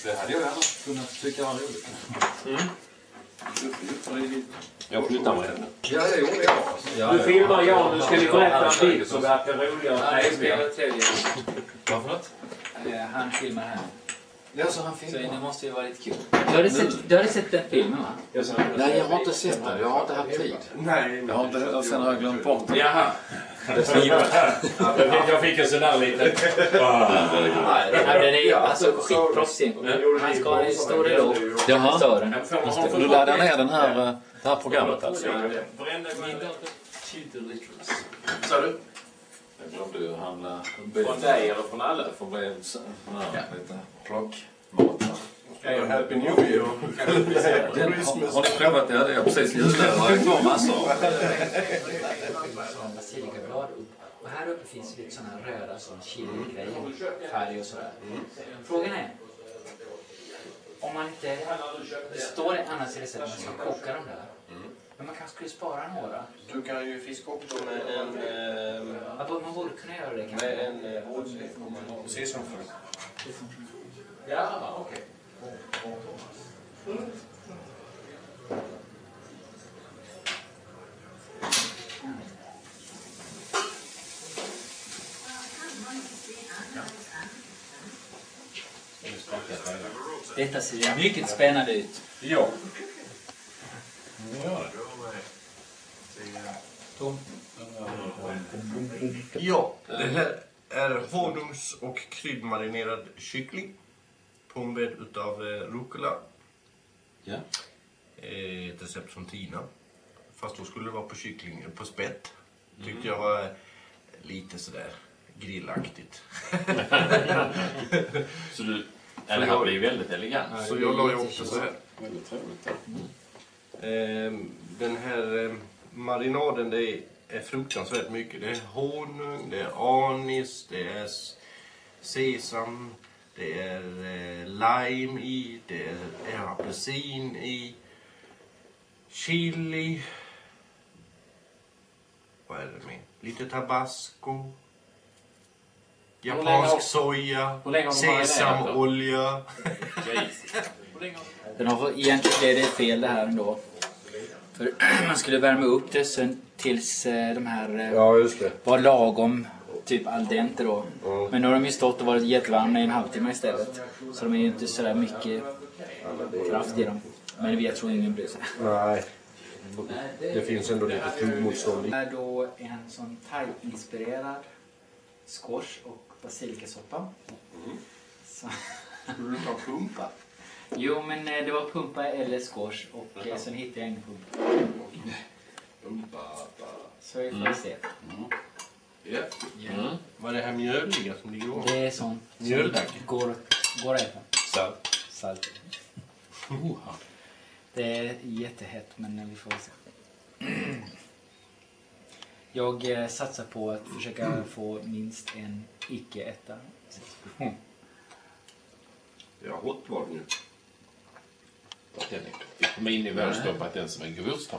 Det hade jag gärna kunnat tycka var roligt. Jag flyttar mig. Ja, det gjorde jag. Ja, du filmar Jan, nu ska vi berätta en bild som verkar roligare. Varför något? Han filmar här. Ja, så han Så filmar. det måste ju vara lite kul. Du hade sett den filmen, va? Nej, jag har inte sett den. Jag har inte haft tid. Nej. Jag har inte, och sen har jag glömt bort den. Jaha. Jag fick en sån där liten... Nej, den är alltså skitproffsig. Han ska ha en stor eloge. Jaha. Du laddar ner det här programmet alltså? Sa du? Jag glömde ju handla Från dig eller från alla? för blev lite plockmat. Happy New Year. Har ni provat det? Det är precis julöver. Det går massor. Basilikablad upp. Och här uppe finns lite sådana röda som chili-grejer. Färg och sådär. Frågan är, om man inte... Det står annars i receptet att man ska koka dem där. Men man kanske skulle spara några. Du kan ju fiska upp dem med en... Man borde kunna göra det kanske. Med en sesamfrö. Ja, okej. Detta ser mycket spännande ut. Ja. Ja, det här är honungs- och kryddmarinerad kyckling. På en bädd utav rucola. Ja. Ett recept från Tina. Fast då skulle det vara på kyckling, på spett. Tyckte jag var lite sådär grillaktigt. Så du... Ja, det här blir väldigt elegant. Så jag la ju också så här. Väldigt trevligt. Den här marinaden, det är fruktansvärt mycket. Det är honung, det är anis, det är sesam, det är lime i, det är apelsin i, chili. Vad är det med? Lite tabasco. Japansk soja, sesamolja. Den har egentligen är det fel det här ändå. För man skulle värma upp det sen tills de här Just det. var lagom typ al dente då. Men nu har de ju stått och varit jättevarma i en halvtimme istället. Så de är ju inte sådär mycket kraft i dem. Men jag tror ingen bryr sig. Nej. Det finns ändå lite tuggmotstånd. Det är då en sån thai-inspirerad squash och basilikasoppa. Så. Skulle du ta pumpa? Jo, men det var pumpa eller squash och sen hittade jag en pumpa. Så vi får se. Ja. Vad är det här mjöliga som ligger over? Det är sånt Mjöldagg. går att äta. Salt. Det är jättehett, men vi får se. Jag satsar på att försöka få minst en icke-äta. Ja, hot var det nu. På min nivå stoppat den som en gursta.